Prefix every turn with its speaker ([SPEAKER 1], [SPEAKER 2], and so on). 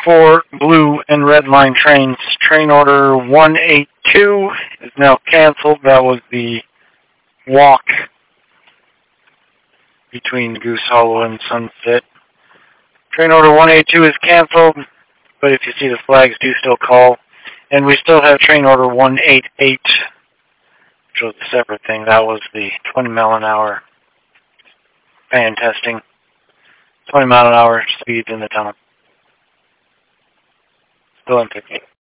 [SPEAKER 1] 4 blue and red line trains. Train order 182 is now canceled. That was the walk between Goose Hollow and Sunset. Train order 182 is canceled, but if you see the flags, do still call. And we still have train order 188, which was a separate thing. That was the 20 mile an hour fan testing. 20 mile an hour speeds in the tunnel. Still in 50.